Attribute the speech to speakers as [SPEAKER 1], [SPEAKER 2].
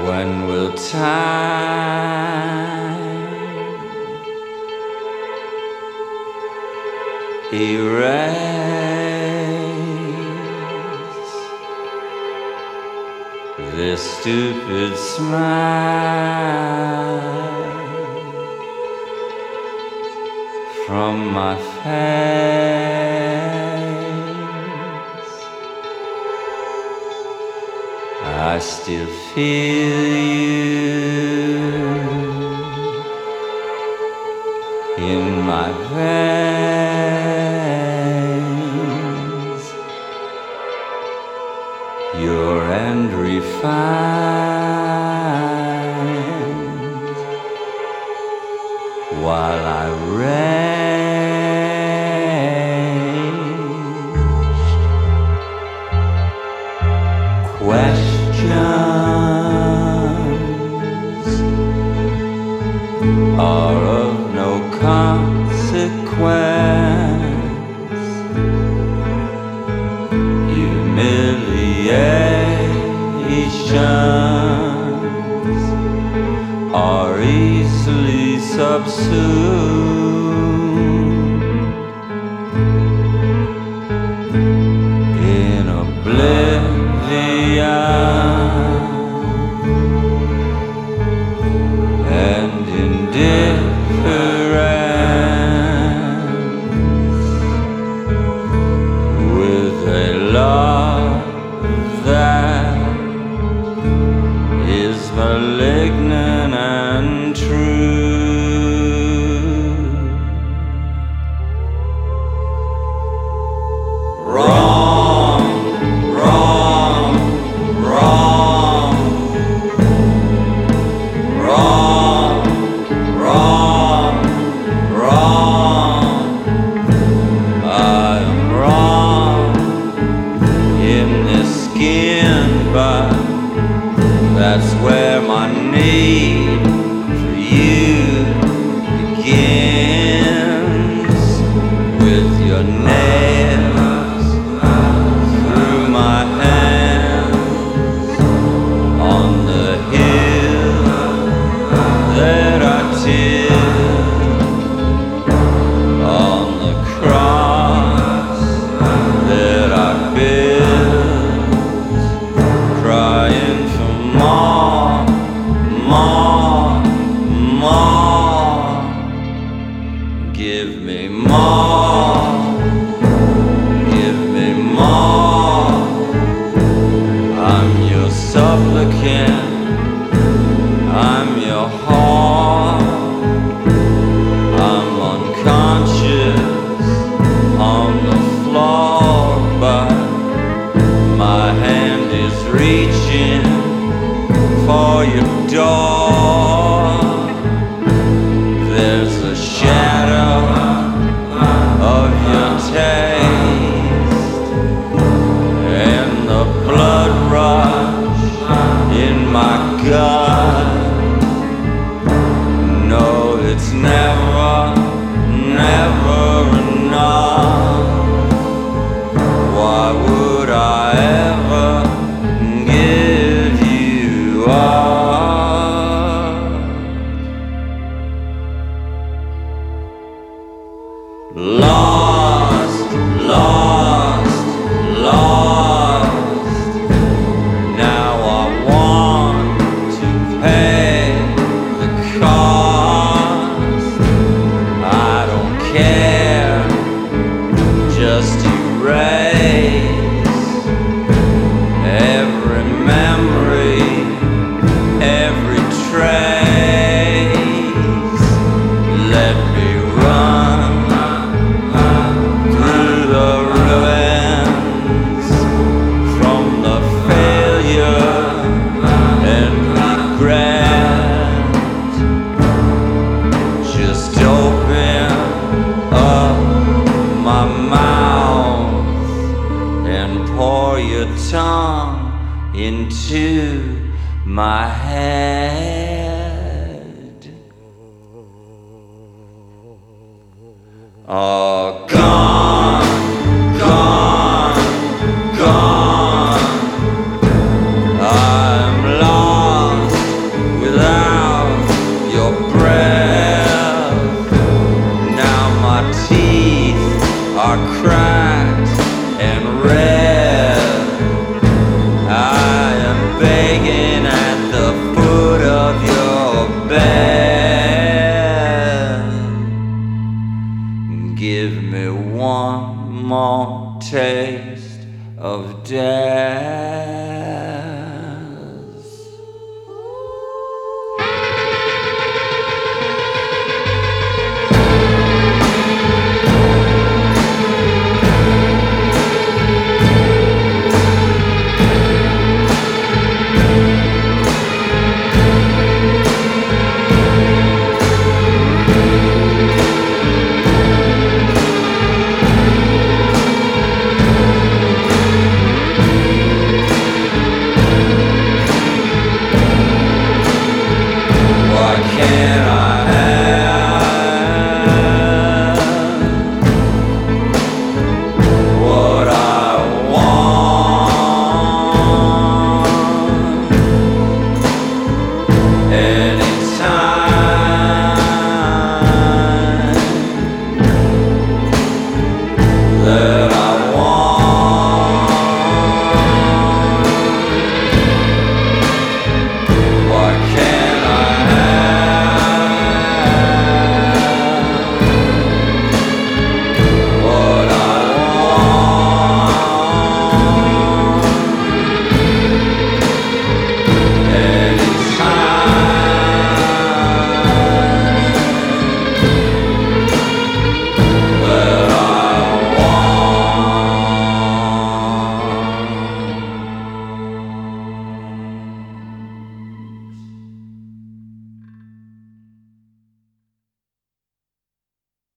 [SPEAKER 1] When will time erase this stupid smile from my face? I still feel you in my veins, pure and refined, while I range questions are of no consequence. Humiliations are easily subsumed in oblivion and indifference, with a love that is malignant and true. Wrong, wrong, wrong, wrong, wrong, wrong. I am wrong in this skin, but that's where my need for you begins. With your nails through my hands on the hill that I tilled, on the cross that I built, crying for more, more, more. Give me more, give me more. I'm your supplicant, I'm your whore. I'm unconscious on the floor, but my hand is reaching for your door. There's a shadow of your taste and the blood rush in my gut. No, it's never, never enough. Why would I ever give you up? Lost, lost, lost. Now I want to pay the cost. I don't care, just erase every memory, every trace. Let me run through the ruins from the failure and regret. Just open up my mouth and pour your tongue into my head. Oh, gone.